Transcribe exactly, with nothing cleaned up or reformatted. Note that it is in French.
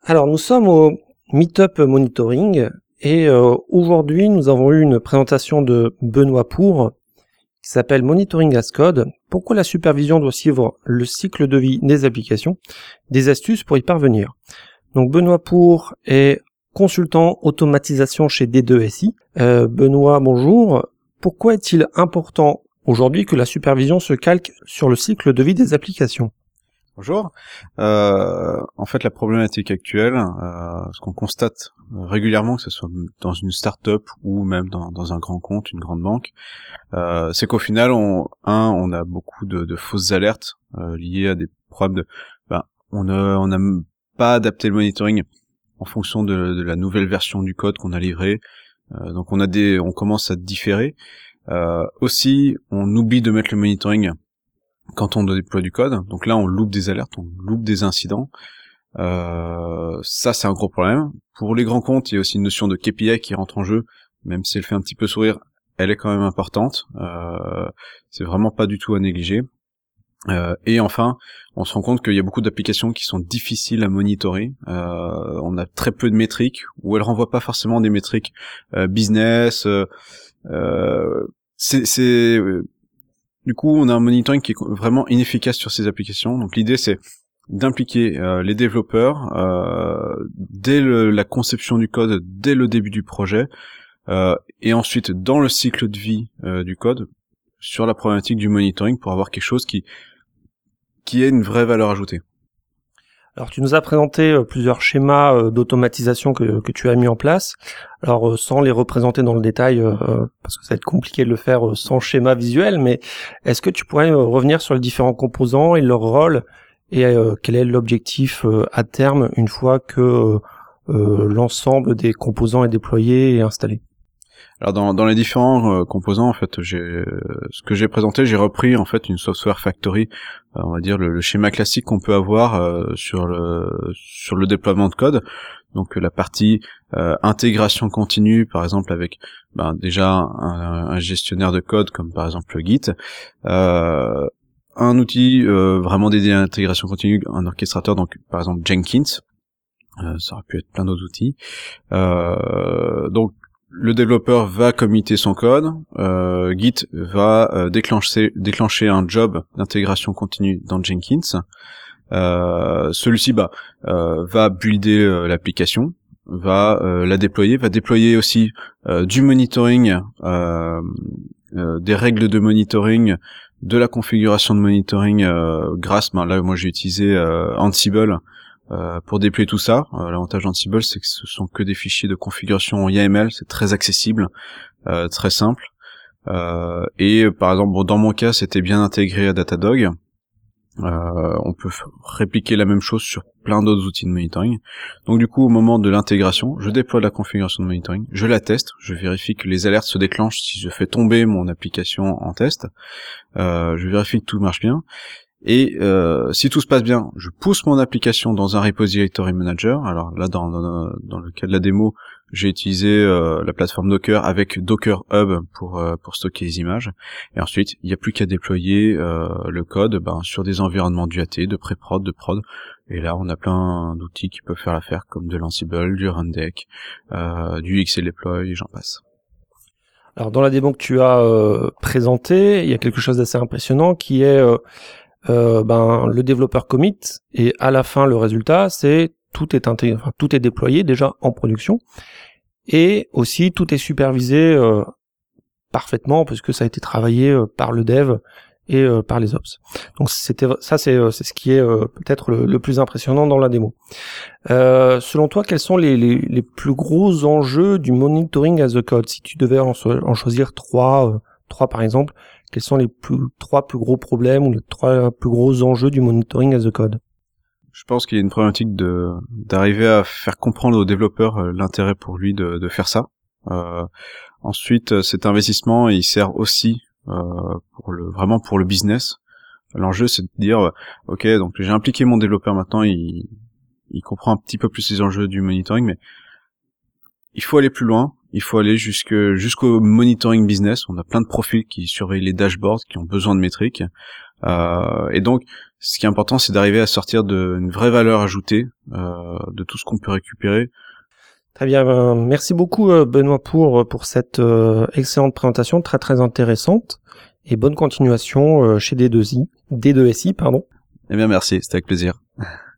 Alors, nous sommes au Meetup Monitoring et euh, aujourd'hui, nous avons eu une présentation de Benoît Pour qui s'appelle Monitoring as Code. Pourquoi la supervision doit suivre le cycle de vie des applications? Des astuces pour y parvenir. Donc, Benoît Pour est consultant automatisation chez D deux S I. Euh, Benoît, bonjour. Pourquoi est-il important aujourd'hui que la supervision se calque sur le cycle de vie des applications? Bonjour. Euh, en fait, la problématique actuelle, euh, ce qu'on constate régulièrement, que ce soit dans une start-up ou même dans, dans un grand compte, une grande banque, euh, c'est qu'au final, on, un, on a beaucoup de, de fausses alertes euh, liées à des problèmes de, ben, on a, on n'a pas adapté le monitoring en fonction de, de la nouvelle version du code qu'on a livré. Euh, donc, on a des, on commence à différer. Euh, aussi, on oublie de mettre le monitoring quand on déploie du code, donc là on loupe des alertes, on loupe des incidents, euh, ça c'est un gros problème. Pour les grands comptes, il y a aussi une notion de K P I qui rentre en jeu, même si elle fait un petit peu sourire, elle est quand même importante, euh, c'est vraiment pas du tout à négliger. Euh, et enfin, on se rend compte qu'il y a beaucoup d'applications qui sont difficiles à monitorer, euh, on a très peu de métriques, ou elles renvoient pas forcément des métriques euh, business, euh, euh, c'est... c'est euh, Du coup, on a un monitoring qui est vraiment inefficace sur ces applications. Donc l'idée, c'est d'impliquer euh, les développeurs euh, dès le, la conception du code, dès le début du projet, euh, et ensuite dans le cycle de vie euh, du code, sur la problématique du monitoring, pour avoir quelque chose qui qui ait une vraie valeur ajoutée. Alors, tu nous as présenté euh, plusieurs schémas euh, d'automatisation que, que tu as mis en place. Alors, euh, sans les représenter dans le détail, euh, parce que ça va être compliqué de le faire euh, sans schéma visuel, mais est-ce que tu pourrais euh, revenir sur les différents composants et leur rôle et euh, quel est l'objectif euh, à terme une fois que euh, euh, l'ensemble des composants est déployé et installé? Alors dans, dans les différents euh, composants, en fait, j'ai euh, ce que j'ai présenté, j'ai repris en fait une software factory, euh, on va dire le, le schéma classique qu'on peut avoir euh, sur le sur le déploiement de code. Donc la partie euh, intégration continue, par exemple avec ben, déjà un, un gestionnaire de code comme par exemple le Git, euh, un outil euh, vraiment dédié à l'intégration continue, un orchestrateur, donc par exemple Jenkins. Euh, ça aurait pu être plein d'autres outils. Euh, donc le développeur va committer son code, euh, Git va euh, déclencher, déclencher un job d'intégration continue dans Jenkins. Euh, celui-ci bah, euh, va builder euh, l'application, va euh, la déployer, va déployer aussi euh, du monitoring, euh, euh, des règles de monitoring, de la configuration de monitoring euh, grâce, ben là moi j'ai utilisé euh, Ansible. Euh, pour déployer tout ça. Euh, l'avantage d'Ansible, c'est que ce sont que des fichiers de configuration Y M L, c'est très accessible, euh, très simple. Euh, et par exemple, bon, dans mon cas, c'était bien intégré à Datadog. Euh, on peut f- répliquer la même chose sur plein d'autres outils de monitoring. Donc du coup, au moment de l'intégration, je déploie la configuration de monitoring, je la teste, je vérifie que les alertes se déclenchent si je fais tomber mon application en test, euh, je vérifie que tout marche bien. Et euh, si tout se passe bien, je pousse mon application dans un repository manager. Alors là, dans, dans, dans le cas de la démo, j'ai utilisé euh, la plateforme Docker avec Docker Hub pour euh, pour stocker les images. Et ensuite, il n'y a plus qu'à déployer euh, le code ben, sur des environnements d'U A T, de pré-prod, de prod. Et là, on a plein d'outils qui peuvent faire l'affaire, comme de l'Ansible, du Rundeck, euh, du X L Deploy, et j'en passe. Alors, dans la démo que tu as euh, présentée, il y a quelque chose d'assez impressionnant qui est... Euh, Euh, ben le développeur commit et à la fin le résultat c'est tout est intégré, enfin, tout est déployé déjà en production et aussi tout est supervisé euh, parfaitement parce que ça a été travaillé euh, par le dev et euh, par les ops. Donc c'était ça c'est euh, c'est ce qui est euh, peut-être le, le plus impressionnant dans la démo. Euh, selon toi, quels sont les, les les plus gros enjeux du monitoring as a code si tu devais en, en choisir trois euh, trois par exemple? Quels sont les plus, trois plus gros problèmes ou les trois plus gros enjeux du monitoring as a code? Je pense qu'il y a une problématique de d'arriver à faire comprendre aux développeurs euh, l'intérêt pour lui de, de faire ça. Euh, ensuite, cet investissement, il sert aussi euh, pour le vraiment pour le business. L'enjeu, c'est de dire, ok, donc j'ai impliqué mon développeur maintenant, il il comprend un petit peu plus les enjeux du monitoring, mais il faut aller plus loin. Il faut aller jusque jusqu'au monitoring business. On a plein de profils qui surveillent les dashboards, qui ont besoin de métriques. Euh, et donc, Ce qui est important, c'est d'arriver à sortir de une vraie valeur ajoutée euh, de tout ce qu'on peut récupérer. Très bien, ben, merci beaucoup euh, Benoît pour pour cette euh, excellente présentation, très très intéressante, et bonne continuation euh, chez D deux I, D deux S I, pardon. Eh bien, merci, c'était avec plaisir.